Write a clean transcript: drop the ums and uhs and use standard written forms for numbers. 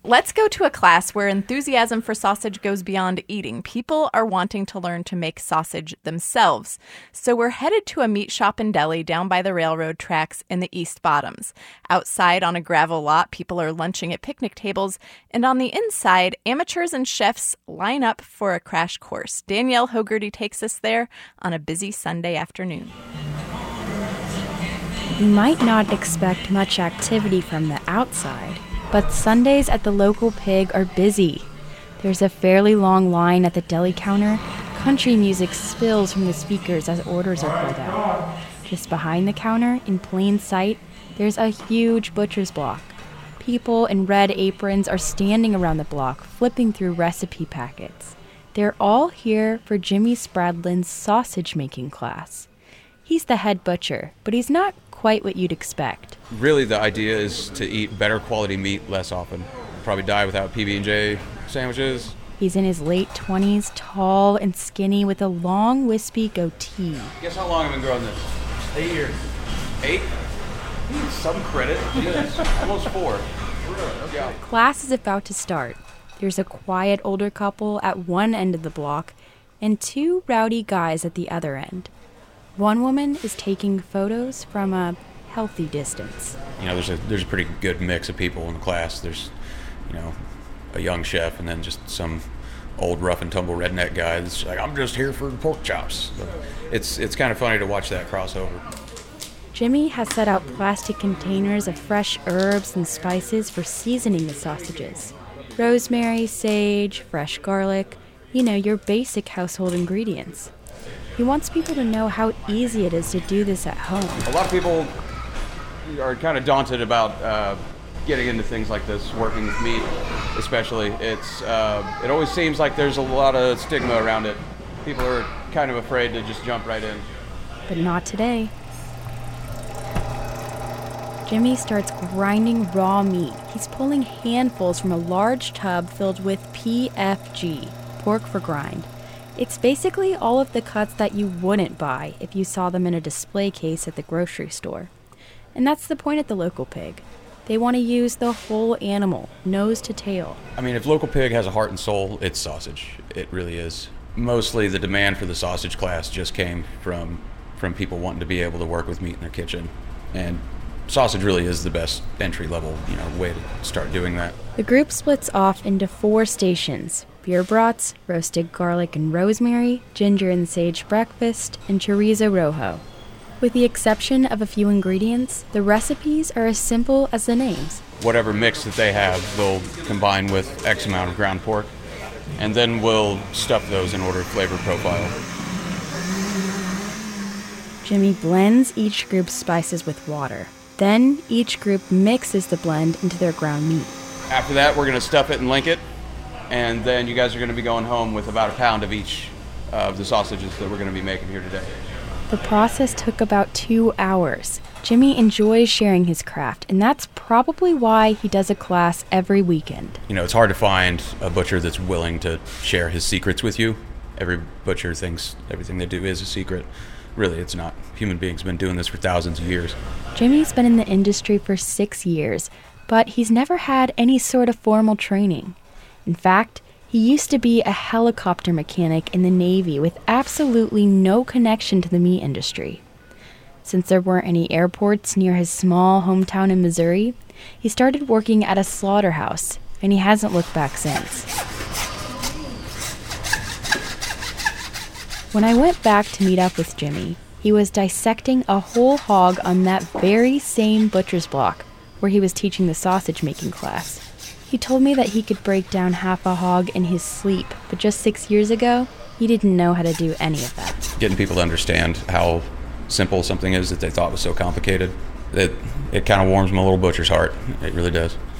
Let's go to a class where enthusiasm for sausage goes beyond eating. People are wanting to learn to make sausage themselves. So we're headed to a meat shop and deli down by the railroad tracks in the East Bottoms. Outside on a gravel lot, people are lunching at picnic tables. And on the inside, amateurs and chefs line up for a crash course. Danielle Hogarty takes us there on a busy Sunday afternoon. You might not expect much activity from the outside, but Sundays at the local pig are busy. There's a fairly long line at the deli counter. Country music spills from the speakers as orders are pulled out. Just behind the counter, in plain sight, there's a huge butcher's block. People in red aprons are standing around the block, flipping through recipe packets. They're all here for Jimmy Spradlin's sausage-making class. He's the head butcher, but he's not quite what you'd expect. Really, the idea is to eat better quality meat less often. Probably die without PB&J sandwiches. He's in his late 20s, tall and skinny with a long, wispy goatee. Guess how long I've been growing this? 8 years. 8? Some credit. Yes. Almost 4. Yeah. Class is about to start. There's a quiet older couple at one end of the block and 2 rowdy guys at the other end. One woman is taking photos from a healthy distance. You know, there's a pretty good mix of people in the class. There's, you know, a young chef and then just some old rough and tumble redneck guy that's like, I'm just here for pork chops. So it's kind of funny to watch that crossover. Jimmy has set out plastic containers of fresh herbs and spices for seasoning the sausages. Rosemary, sage, fresh garlic, you know, your basic household ingredients. He wants people to know how easy it is to do this at home. A lot of people are kind of daunted about getting into things like this, working with meat especially. It always seems like there's a lot of stigma around it. People are kind of afraid to just jump right in. But not today. Jimmy starts grinding raw meat. He's pulling handfuls from a large tub filled with PFG, pork for grind. It's basically all of the cuts that you wouldn't buy if you saw them in a display case at the grocery store. And that's the point at the Local Pig. They want to use the whole animal, nose to tail. I mean, if Local Pig has a heart and soul, it's sausage. It really is. Mostly the demand for the sausage class just came from people wanting to be able to work with meat in their kitchen. And sausage really is the best entry-level, way to start doing that. The group splits off into 4 stations: beer brats, roasted garlic and rosemary, ginger and sage breakfast, and chorizo rojo. With the exception of a few ingredients, the recipes are as simple as the names. Whatever mix that they have, they'll combine with X amount of ground pork, and then we'll stuff those in order of flavor profile. Jimmy blends each group's spices with water. Then each group mixes the blend into their ground meat. After that, we're going to stuff it and link it, and then you guys are going to be going home with about a pound of each of the sausages that we're going to be making here today. The process took about 2 hours. Jimmy enjoys sharing his craft, and that's probably why he does a class every weekend. It's hard to find a butcher that's willing to share his secrets with you. Every butcher thinks everything they do is a secret. Really, it's not. Human beings have been doing this for thousands of years. Jimmy's been in the industry for 6 years, but he's never had any sort of formal training. In fact, he used to be a helicopter mechanic in the Navy with absolutely no connection to the meat industry. Since there weren't any airports near his small hometown in Missouri, he started working at a slaughterhouse, and he hasn't looked back since. When I went back to meet up with Jimmy, he was dissecting a whole hog on that very same butcher's block where he was teaching the sausage-making class. He told me that he could break down half a hog in his sleep, but just 6 years ago, he didn't know how to do any of that. Getting people to understand how simple something is that they thought was so complicated, it kind of warms my little butcher's heart. It really does.